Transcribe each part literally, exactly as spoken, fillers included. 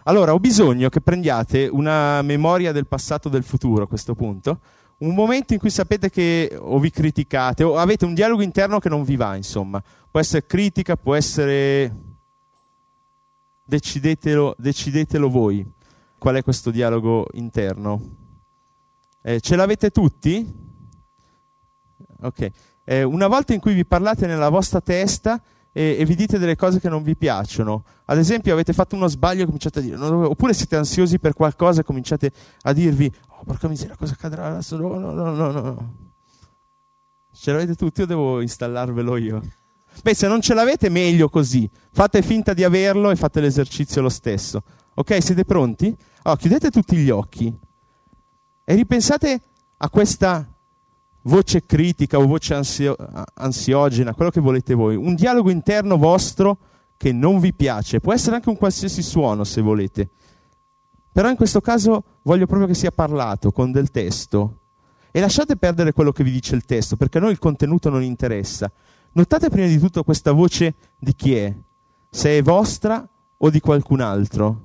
Allora, ho bisogno che prendiate una memoria del passato, del futuro a questo punto, un momento in cui sapete che o vi criticate o avete un dialogo interno che non vi va, insomma. Può essere critica, può essere... Decidetelo, decidetelo voi. Qual è questo dialogo interno? Eh, ce l'avete tutti? Ok. Eh, una volta in cui vi parlate nella vostra testa e, e vi dite delle cose che non vi piacciono. Ad esempio avete fatto uno sbaglio e cominciate a dire, no, oppure siete ansiosi per qualcosa e cominciate a dirvi, oh porca miseria, cosa accadrà adesso? No, no, no, no, no. Ce l'avete tutti o devo installarvelo io? Beh, se non ce l'avete meglio così. Fate finta di averlo e fate l'esercizio lo stesso. Ok, siete pronti? Allora, chiudete tutti gli occhi e ripensate a questa voce critica o voce ansio- ansiogena, quello che volete voi. Un dialogo interno vostro che non vi piace. Può essere anche un qualsiasi suono se volete. Però in questo caso voglio proprio che sia parlato con del testo. E lasciate perdere quello che vi dice il testo, perché a noi il contenuto non interessa. Notate prima di tutto questa voce di chi è, se è vostra o di qualcun altro.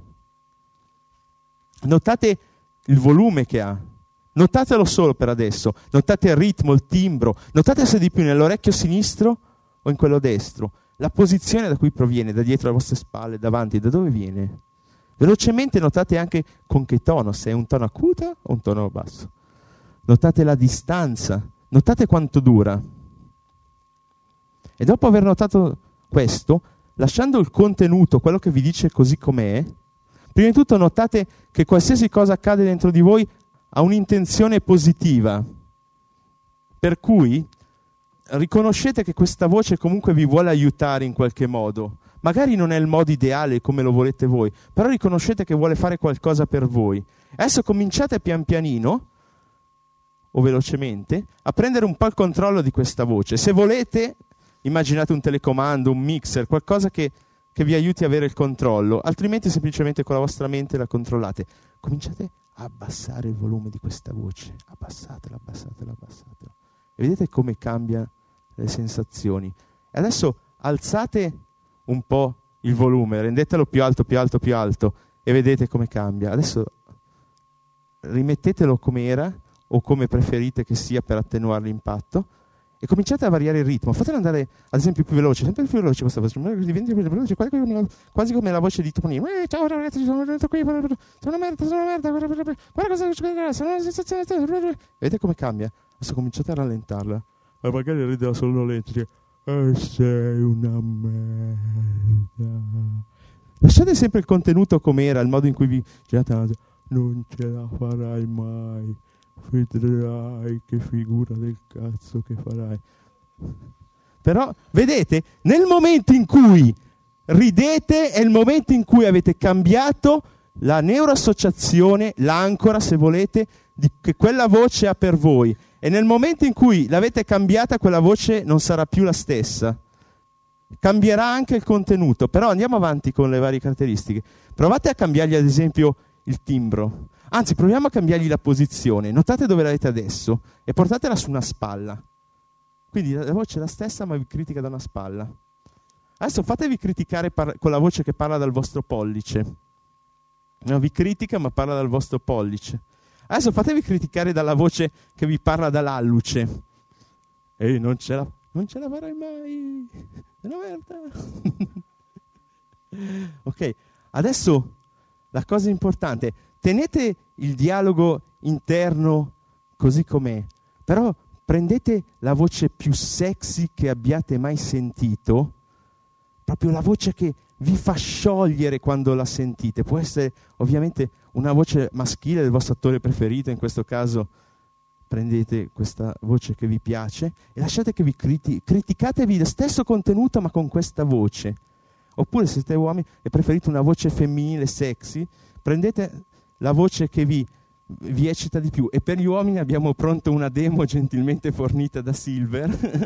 Notate il volume che ha, notatelo solo per adesso, notate il ritmo, il timbro, notate se di più nell'orecchio sinistro o in quello destro, la posizione da cui proviene, da dietro le vostre spalle, davanti, da dove viene. Velocemente notate anche con che tono, se è un tono acuto o un tono basso. Notate la distanza, notate quanto dura. E dopo aver notato questo, lasciando il contenuto, quello che vi dice così com'è, prima di tutto notate che qualsiasi cosa accade dentro di voi ha un'intenzione positiva. Per cui riconoscete che questa voce comunque vi vuole aiutare in qualche modo. Magari non è il modo ideale come lo volete voi, però riconoscete che vuole fare qualcosa per voi. Adesso cominciate pian pianino, o velocemente, a prendere un po' il controllo di questa voce. Se volete... Immaginate un telecomando, un mixer, qualcosa che, che vi aiuti a avere il controllo, altrimenti semplicemente con la vostra mente la controllate. Cominciate a abbassare il volume di questa voce, abbassatela, abbassatela, abbassatela. E vedete come cambia le sensazioni. E adesso alzate un po' il volume, rendetelo più alto, più alto, più alto e vedete come cambia. Adesso rimettetelo come era o come preferite che sia per attenuare l'impatto. E cominciate a variare il ritmo, fatelo andare ad esempio più veloce, sempre più veloce questa voce, diventa più veloce, quasi come la, quasi come la voce di Topolino. Eh, ciao ragazzi, sono venuto qui, sono una merda, sono una merda, guarda, guarda, guarda cosa succederà, sono una sensazione. Vedete come cambia? Adesso cominciate a rallentarla. E magari rideva solo lento, dice, eh, sei una merda. Lasciate sempre il contenuto come era, il modo in cui vi girate la naso. Non ce la farai mai. Vedrai che figura del cazzo che farai. Però vedete, nel momento in cui ridete è il momento in cui avete cambiato la neuroassociazione, l'ancora se volete, di, che quella voce ha per voi. E nel momento in cui l'avete cambiata, quella voce non sarà più la stessa. Cambierà anche il contenuto. Però andiamo avanti con le varie caratteristiche. Provate a cambiargli ad esempio il timbro. Anzi, proviamo a cambiargli la posizione. Notate dove l'avete adesso e portatela su una spalla. Quindi la voce è la stessa, ma vi critica da una spalla. Adesso fatevi criticare par- con la voce che parla dal vostro pollice. Non vi critica, ma parla dal vostro pollice. Adesso fatevi criticare dalla voce che vi parla dall'alluce. Ehi, non ce la, non ce la farai mai. È una merda. Ok, adesso la cosa importante... Tenete il dialogo interno così com'è, però prendete la voce più sexy che abbiate mai sentito, proprio la voce che vi fa sciogliere quando la sentite. Può essere ovviamente una voce maschile del vostro attore preferito, in questo caso prendete questa voce che vi piace e lasciate che vi criti- criticatevi lo stesso contenuto ma con questa voce. Oppure se siete uomini e preferite una voce femminile sexy, prendete... la voce che vi, vi eccita di più. E per gli uomini abbiamo pronto una demo gentilmente fornita da Silver.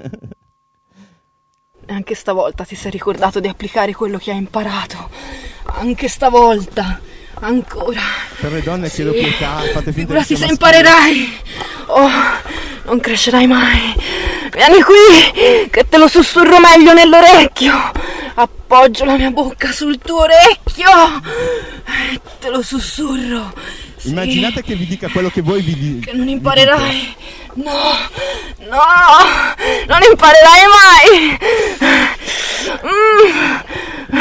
E anche stavolta ti sei ricordato di applicare quello che hai imparato. Anche stavolta. Ancora. Per le donne sì. Chiedo pietà. Fate finta figurati se imparerai. Oh, non crescerai mai. Vieni qui, che te lo sussurro meglio nell'orecchio. appoggio la mia bocca sul tuo orecchio e te lo sussurro. Sì. Immaginate che vi dica quello che voi vi dite. Che non imparerai. No, no, non imparerai mai. Mm.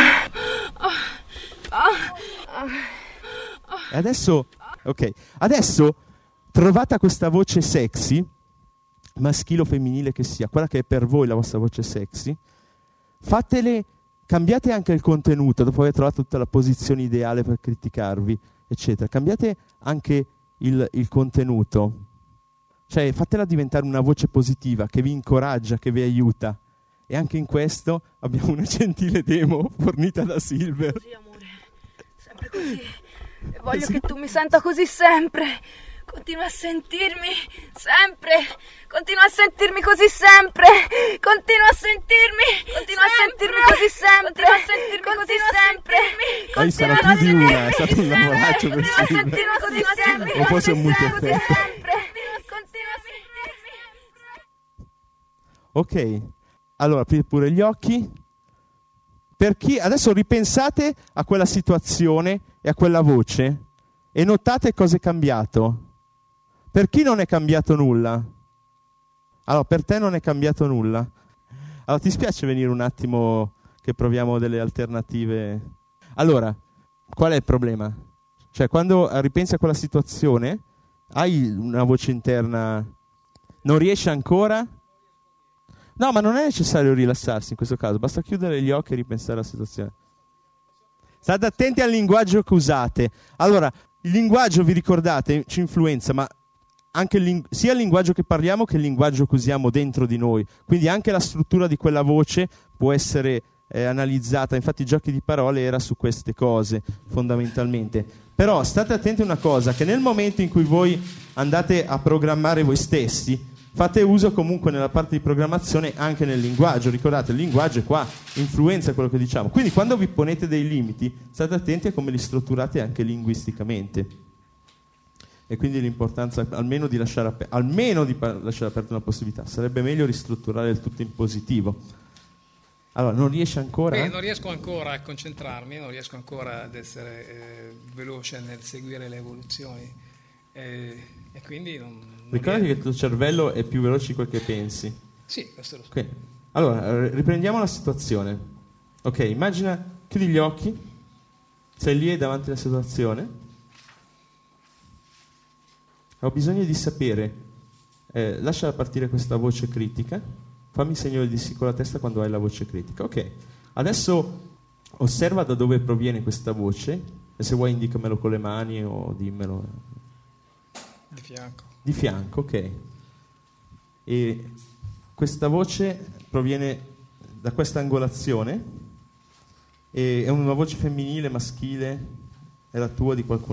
E adesso, ok, adesso trovate questa voce sexy, maschile o femminile che sia, quella che è per voi la vostra voce sexy, fatele, cambiate anche il contenuto, dopo aver trovato tutta la posizione ideale per criticarvi, eccetera, cambiate anche il, il contenuto, cioè fatela diventare una voce positiva, che vi incoraggia, che vi aiuta, e anche in questo abbiamo una gentile demo fornita da Silver. Così, amore, sempre così, e voglio così. Che tu mi senta così sempre. Continua a sentirmi sempre, continua a sentirmi così sempre, continua a sentirmi, continua a sentirmi così sempre, continua a sentirmi così sempre. Poi sarà più di una, è stato un lavoraccio per Silver. O forse un multi-effetto. Ok, allora aprite pure gli occhi. Per chi adesso ripensate a quella situazione e a quella voce e notate cosa è cambiato. Per chi non è cambiato nulla? Allora, per te non è cambiato nulla. Allora, ti spiace venire un attimo che proviamo delle alternative? Allora, qual è il problema? Cioè, quando ripensi a quella situazione, hai una voce interna, non riesci ancora? No, ma non è necessario rilassarsi in questo caso, basta chiudere gli occhi e ripensare alla situazione. State attenti al linguaggio che usate. Allora, il linguaggio, vi ricordate, ci influenza, ma anche il ling- sia il linguaggio che parliamo che il linguaggio che usiamo dentro di noi. Quindi anche la struttura di quella voce può essere eh, analizzata. Infatti i giochi di parole era su queste cose, fondamentalmente. Però state attenti a una cosa, che nel momento in cui voi andate a programmare voi stessi, fate uso comunque nella parte di programmazione anche nel linguaggio. Ricordate, il linguaggio è qua, influenza quello che diciamo. Quindi quando vi ponete dei limiti, state attenti a come li strutturate anche linguisticamente. E quindi l'importanza almeno di lasciare, aper- almeno di pa- lasciare aperta una possibilità. Sarebbe meglio ristrutturare il tutto in positivo. Allora, non riesci ancora? Beh, non riesco ancora a concentrarmi, non riesco ancora ad essere eh, veloce nel seguire le evoluzioni. Eh, e quindi non, non Ricordati riesco. che il tuo cervello è più veloce di quel che pensi. Sì, questo lo so. Okay. Allora, riprendiamo la situazione. Ok, immagina, chiudi gli occhi, sei lì davanti alla situazione. Ho bisogno di sapere, eh, lascia partire questa voce critica, fammi segno di sì con la testa quando hai la voce critica. Ok, adesso osserva da dove proviene questa voce, e se vuoi indicamelo con le mani o dimmelo. Di fianco. Di fianco, ok. E questa voce proviene da questa angolazione, e è una voce femminile, maschile, è la tua, di qualcun